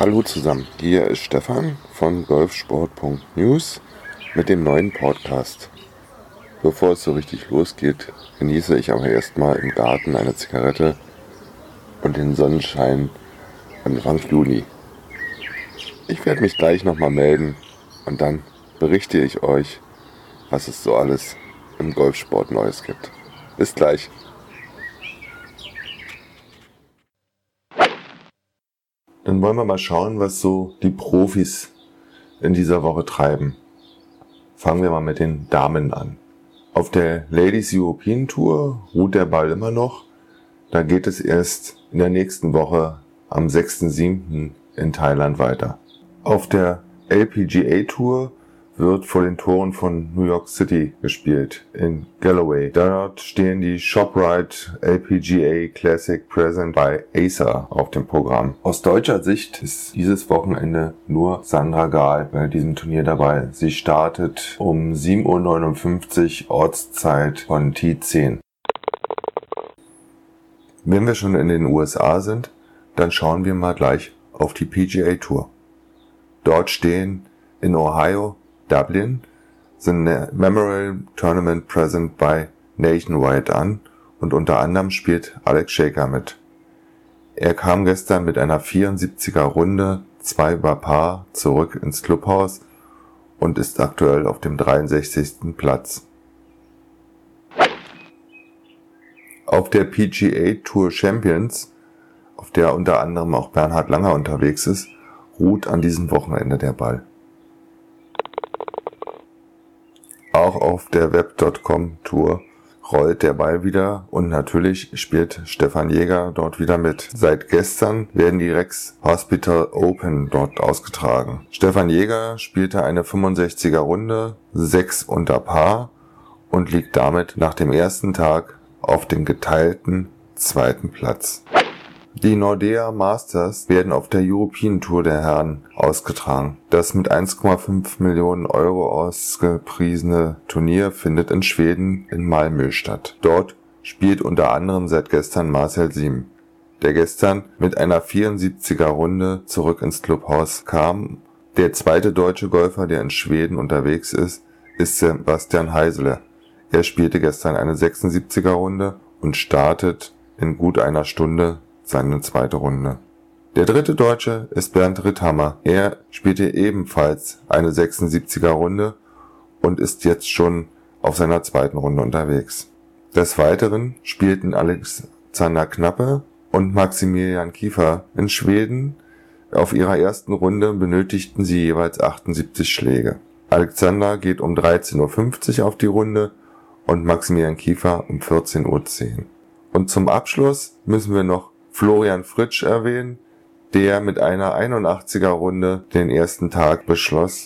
Hallo zusammen, hier ist Stefan von golfsport.news mit dem neuen Podcast. Bevor es so richtig losgeht, genieße ich aber erstmal im Garten eine Zigarette und den Sonnenschein Anfang Juni. Ich werde mich gleich nochmal melden und dann berichte ich euch, was es so alles im Golfsport Neues gibt. Bis gleich. Dann wollen wir mal schauen, was so die Profis in dieser Woche treiben. Fangen wir mal mit den Damen an. Auf der Ladies European Tour ruht der Ball immer noch. Da geht es erst in der nächsten Woche am 6.7. in Thailand weiter. Auf der LPGA Tour wird vor den Toren von New York City gespielt, in Galloway. Dort stehen die ShopRite LPGA Classic Present bei Acer auf dem Programm. Aus deutscher Sicht ist dieses Wochenende nur Sandra Gahl bei diesem Turnier dabei. Sie startet um 7.59 Uhr Ortszeit von T10. Wenn wir schon in den USA sind, dann schauen wir mal gleich auf die PGA Tour. Dort stehen in Ohio, Dublin, the Memorial Tournament Present bei Nationwide an und unter anderem spielt Alex Shaker mit. Er kam gestern mit einer 74er Runde 2 über Par zurück ins Clubhaus und ist aktuell auf dem 63. Platz. Auf der PGA Tour Champions, auf der unter anderem auch Bernhard Langer unterwegs ist, ruht an diesem Wochenende der Ball. Auch auf der Web.com Tour rollt der Ball wieder und natürlich spielt Stefan Jäger dort wieder mit. Seit gestern werden die Rex Hospital Open dort ausgetragen. Stefan Jäger spielte eine 65er Runde, 6 unter Par und liegt damit nach dem ersten Tag auf dem geteilten 2. Platz. Die Nordea Masters werden auf der European Tour der Herren ausgetragen. Das mit 1,5 Millionen Euro ausgepriesene Turnier findet in Schweden in Malmö statt. Dort spielt unter anderem seit gestern Marcel Siem, der gestern mit einer 74er Runde zurück ins Clubhaus kam. Der zweite deutsche Golfer, der in Schweden unterwegs ist Sebastian Heisele. Er spielte gestern eine 76er Runde und startet in gut einer Stunde seine zweite Runde. Der dritte Deutsche ist Bernd Ritthammer. Er spielte ebenfalls eine 76er Runde und ist jetzt schon auf seiner zweiten Runde unterwegs. Des Weiteren spielten Alexander Knappe und Maximilian Kiefer in Schweden. Auf ihrer ersten Runde benötigten sie jeweils 78 Schläge. Alexander geht um 13.50 Uhr auf die Runde und Maximilian Kiefer um 14.10 Uhr. Und zum Abschluss müssen wir noch Florian Fritsch erwähnen, der mit einer 81er Runde den ersten Tag beschloss.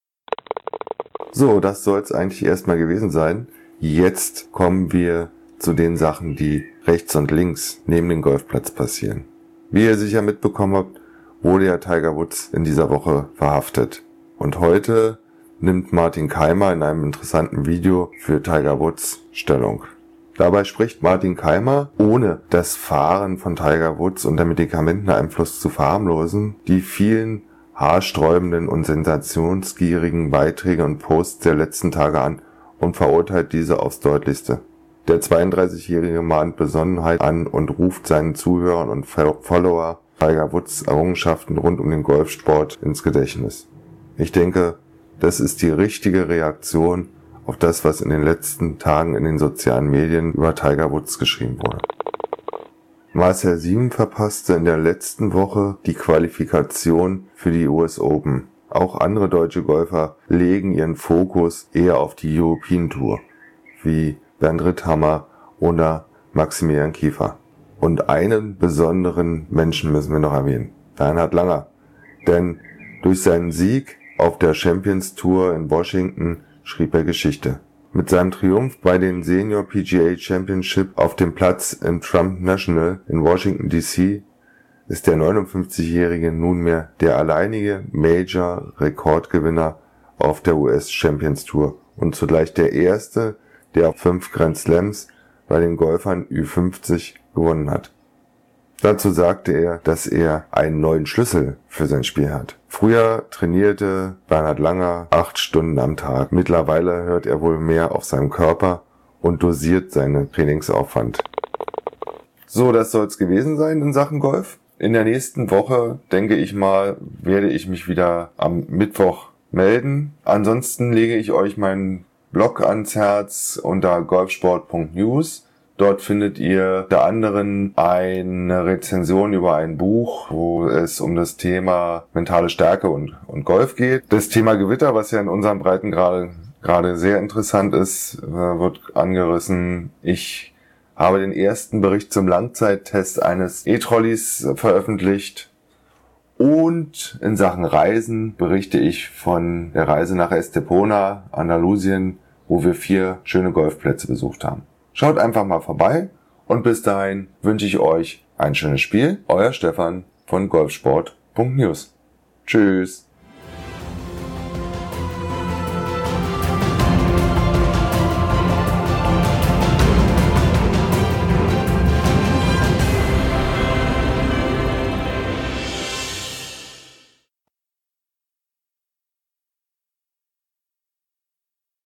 So, das soll es eigentlich erstmal gewesen sein. Jetzt kommen wir zu den Sachen, die rechts und links neben dem Golfplatz passieren. Wie ihr sicher mitbekommen habt, wurde ja Tiger Woods in dieser Woche verhaftet. Und heute nimmt Martin Kaymer in einem interessanten Video für Tiger Woods Stellung. Dabei spricht Martin Kaymer, ohne das Fahren von Tiger Woods unter Medikamenteneinfluss zu verharmlosen, die vielen haarsträubenden und sensationsgierigen Beiträge und Posts der letzten Tage an und verurteilt diese aufs Deutlichste. Der 32-Jährige mahnt Besonnenheit an und ruft seinen Zuhörern und Follower Tiger Woods Errungenschaften rund um den Golfsport ins Gedächtnis. Ich denke, das ist die richtige Reaktion auf das, was in den letzten Tagen in den sozialen Medien über Tiger Woods geschrieben wurde. Marcel Siem verpasste in der letzten Woche die Qualifikation für die US Open. Auch andere deutsche Golfer legen ihren Fokus eher auf die European Tour, wie Bernd Ritthammer oder Maximilian Kiefer. Und einen besonderen Menschen müssen wir noch erwähnen, Bernhard Langer. Denn durch seinen Sieg auf der Champions Tour in Washington schrieb er Geschichte. Mit seinem Triumph bei den Senior PGA Championship auf dem Platz im Trump National in Washington D.C. ist der 59-Jährige nunmehr der alleinige Major-Rekordgewinner auf der US Champions Tour und zugleich der erste, der 5 Grand Slams bei den Golfern Ü50 gewonnen hat. Dazu sagte er, dass er einen neuen Schlüssel für sein Spiel hat. Früher trainierte Bernhard Langer 8 Stunden am Tag. Mittlerweile hört er wohl mehr auf seinen Körper und dosiert seinen Trainingsaufwand. So, das soll es gewesen sein in Sachen Golf. In der nächsten Woche, denke ich mal, werde ich mich wieder am Mittwoch melden. Ansonsten lege ich euch meinen Blog ans Herz unter golfsport.news. Dort findet ihr unter anderem eine Rezension über ein Buch, wo es um das Thema mentale Stärke und Golf geht. Das Thema Gewitter, was ja in unseren Breiten gerade sehr interessant ist, wird angerissen. Ich habe den ersten Bericht zum Langzeittest eines E-Trolleys veröffentlicht. Und in Sachen Reisen berichte ich von der Reise nach Estepona, Andalusien, wo wir 4 schöne Golfplätze besucht haben. Schaut einfach mal vorbei und bis dahin wünsche ich euch ein schönes Spiel. Euer Stefan von golfsport.news. Tschüss.